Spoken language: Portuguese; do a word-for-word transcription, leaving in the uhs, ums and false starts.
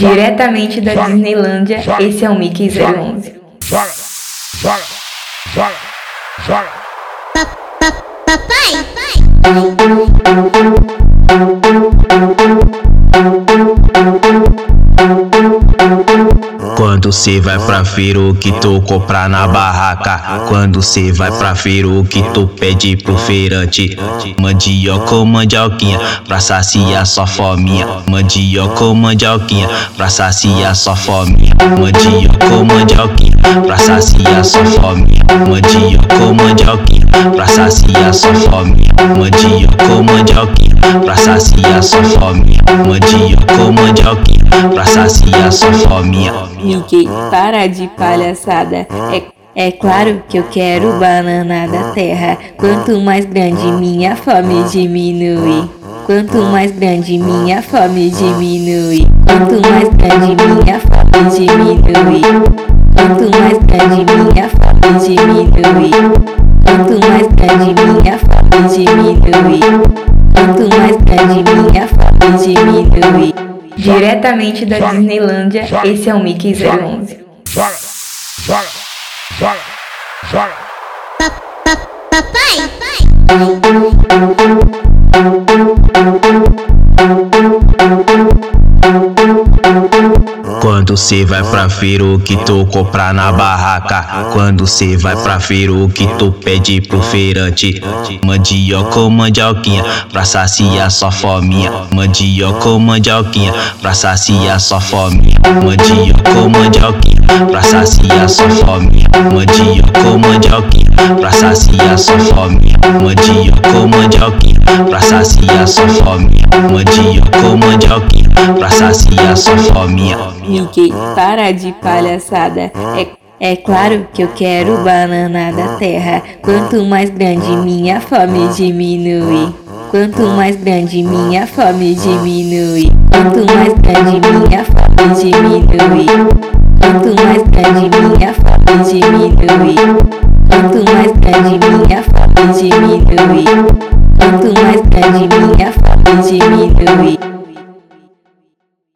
Diretamente da Disneylândia, esse é o Mickey zero onze. Joga, joga, joga, joga. Papai, Quando cê vai pra feira, o que tu comprar na barraca? Quando cê vai pra feira, o que tu pede pro feirante? Mandioca ou mandioquinha, pra saciar sua fominha. Mandioca ou mandioquinha, pra saciar sua fominha. Mandioca ou mandioquinha, pra saciar sua fominha. Mandioca ou mandioquinha, pra saciar sua fominha. Mandioca ou mandioquinha, pra saciar sua fominha. Mandioca ou mandioquinha, pra saciar sua fominha. Mickey, para de palhaçada. É, é claro que eu quero banana da terra. Quanto mais grande minha fome diminui. Quanto mais grande minha fome diminui. Quanto mais grande minha fome diminui. Quanto mais grande minha fome diminui. Quanto mais grande minha fome diminui. Quanto mais grande minha fome diminui. Diretamente da Disneylândia, esse é o Mickey zero onze. Joga, joga, joga, joga. papai, Quando cê vai pra feira, o que tu comprar na barraca? Quando cê vai pra feira, o que tu pede pro feirante? Mandioca ou mandioquinha, pra saciar sua fominha. Mandioca ou mandioquinha, pra saciar sua fominha. Mandioca ou mandioquinha, pra saciar sua fominha. Mandioca ou mandioquinha, pra saciar sua fominha. Mandioca ou mandioquinha, pra saciar sua fominha. Mandioca ou mandioquinha, pra saciar sua fominha. Mickey, para de palhaçada. É, é claro que eu quero banana da terra. Quanto mais grande minha fome diminui. Quanto mais grande minha fome diminui. Quanto mais grande minha fome diminui. Quanto mais grande minha fome diminui. Quanto mais grande minha fome diminui.